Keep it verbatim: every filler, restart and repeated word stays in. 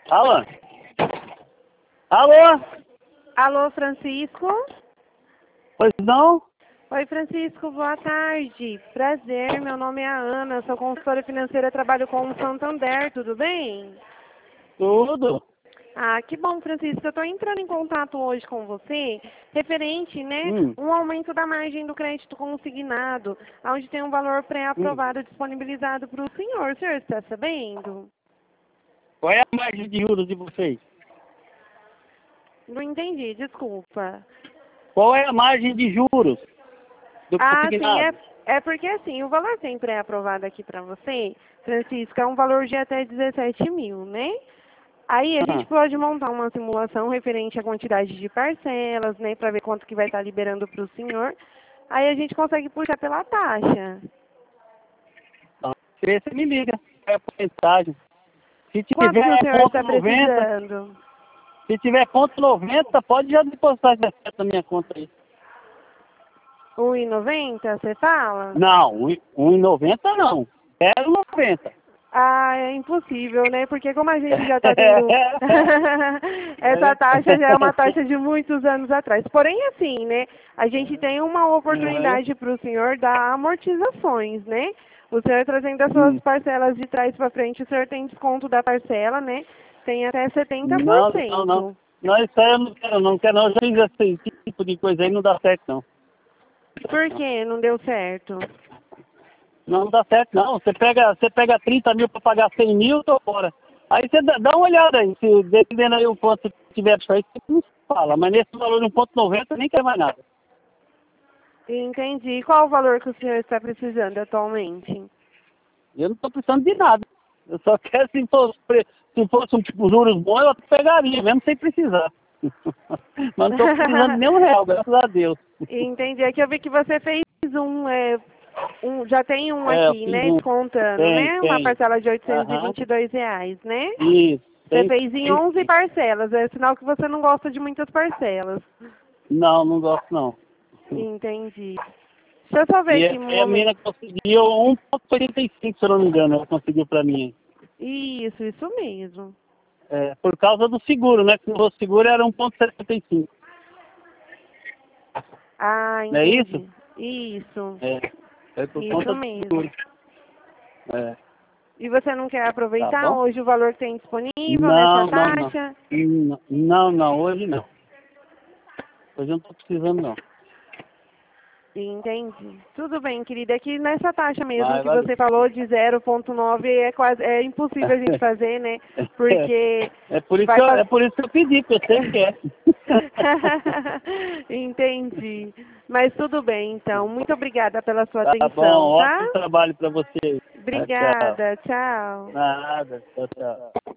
Alô? Alô? Alô, Francisco? Pois não? Oi, Francisco, boa tarde. Prazer, meu nome é Ana, sou consultora financeira, trabalho com o Santander, tudo bem? Tudo. Ah, que bom, Francisco. Eu estou entrando em contato hoje com você, referente, né, Hum, um aumento da margem do crédito consignado, onde tem um valor hum. pré-aprovado disponibilizado para o senhor. O senhor está sabendo? Qual é a margem de juros de vocês? Não entendi, desculpa. Qual é a margem de juros do Ah, sim, é, consignado? é porque assim, o valor que tem pré-aprovado aqui para você, Francisco, é um valor de até dezessete mil, né? Aí a Ah, gente pode montar uma simulação referente à quantidade de parcelas, né, para ver quanto que vai estar liberando para o senhor. Aí a gente consegue puxar pela taxa. então, você me liga. É a porcentagem. Se Quanto que o tiver senhor ponto está noventa, precisando? se tiver ponto noventa, pode já depositar dezessete na minha conta aí. um e noventa, você fala? Não, um e noventa não. zero vírgula noventa. Ah, é impossível, né? Porque como a gente já está tendo... Essa taxa já é uma taxa de muitos anos atrás. Porém, assim, né? A gente tem uma oportunidade para o senhor dar amortizações, né? O senhor trazendo as suas Hum. parcelas de trás para frente, o senhor tem desconto da parcela, né? Tem até setenta por Não, não, não. cento. Não, isso aí eu não quero, não quero não. Eu já fiz esse tipo de coisa aí, não dá certo não. Por que não deu certo? Não dá certo não. Você pega, você pega trinta mil para pagar cem mil, tô fora. Aí você dá, dá uma olhada aí, se dependendo aí o quanto tiver pra aí, você não fala. Mas nesse valor de um ponto noventa nem quer mais nada. Entendi. Qual o valor que o senhor está precisando atualmente? Eu não tô precisando de nada. Eu só quero, se fosse, pre- se fosse um tipo juros bons, eu pegaria, mesmo sem precisar. Mas não tô precisando de nenhum real, graças a Deus. Entendi. É que eu vi que você fez um, é, um, já tem um É, eu aqui, fiz né, um. descontando, Tem, né? Uma tem. parcela de oitocentos e e Aham. vinte e dois reais, né? Isso. Você Tem, fez em tem, onze tem. parcelas, é sinal que você não gosta de muitas parcelas. Não, não gosto não. Entendi. Deixa eu só ver E, aqui um e a momento. menina conseguiu um ponto oitenta e cinco, se eu não me engano, ela conseguiu pra mim. Isso, isso mesmo. É, por causa do seguro, né? Que o seguro era um ponto setenta e cinco. Ah, Não é isso? entendi. Isso, É. É por isso conta do mesmo. seguro. É. E você não quer Tá aproveitar bom? hoje o valor que tem disponível nessa Não, não, não. taxa? Não, não, não, hoje não. Hoje eu não tô precisando não. Entendi. Tudo bem, querida. É que nessa taxa mesmo Mas que valeu. você falou de zero vírgula nove é quase é impossível a gente fazer, né? Porque É por isso que vai eu, é fazer. por isso que eu pedi, porque eu sei que é. Entendi. Mas tudo bem, então. Muito obrigada pela sua Tá bom, atenção, tá? ótimo trabalho pra você. Tchau, tchau. Obrigada. Tchau. Nada, tchau, tchau.